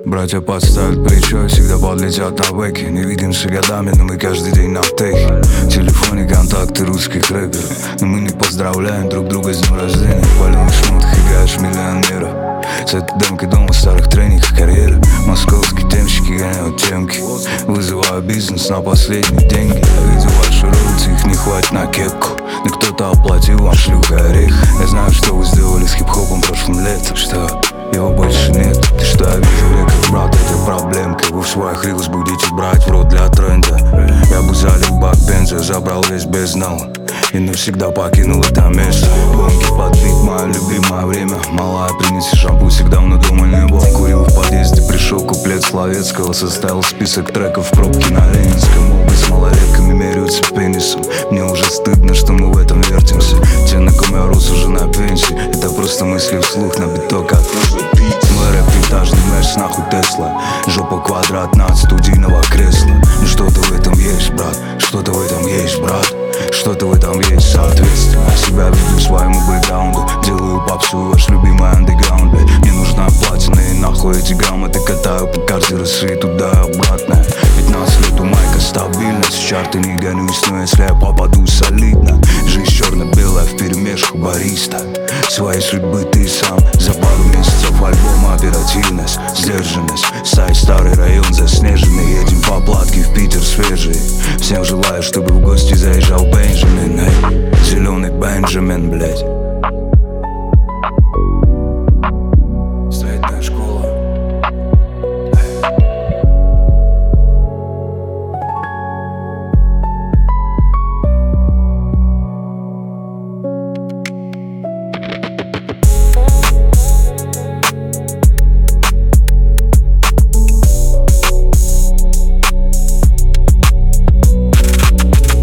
Братья подставят плечо, всегда подлетят на бэке. Не видимся годами, но мы каждый день на втехе. В телефоне контакты русских рэперов, но мы не поздравляем друг друга с днем рождения. В паленых шмотах играешь миллионера. С этой демкой дома в старых тренингах карьеры. Московские темщики гоняют темки. Вызываю бизнес на последние деньги. Я видел ваши ролики, их не хватит на кепку. Но кто-то оплатил вам шлюха орех. Я знаю, что вы сделали с хип-хопом прошлым летом. Что его больше нет. Ты что, я вижу рекорд, брат, это проблемка. Вы в своих рилс будете брать в рот для тренда. Я бы залил бак бенза, забрал весь бездну и навсегда покинул это место. Гонки под бит, мое любимое время. Малая, принеси шампунь, всегда в надуманный бок. Курил в подъезде, пришел куплет Словецкого. Составил список треков в пробке на Ленинском. Оба с малолетками меряются пенисом. Мне уже стыдно, что мы в этом вертимся. Те, на ком я рос, уже на пенсии. Это просто мысли вслух на биток от мой рэп винтажный Мерс, нахуй Тесла. Жопа квадратна от студийного кресла. Ну что-то в этом есть, брат. Что-то в этом есть, брат. Что-то в этом есть, соответственно. Себя веду своему бэкграунду. Делаю попсу, ваш любимый андеграунд, блядь. Мне нужна платина и нахуй эти грамоты. Катаю по карте России туда-обратно. 15 лет у майка стабильность. В чарты не гонюсь, но если я попаду солидно. Жизнь черно-белая вперемешку бариста. Своей судьбы ты сам. За пару месяцев альбома оперативность, сдержанность. Сай, старый район заснеженный. Едем по платке в Питер свежий. Всем желаю, чтобы в гости заезжал Бенджамин, эй. Зеленый Бенджамин, блядь.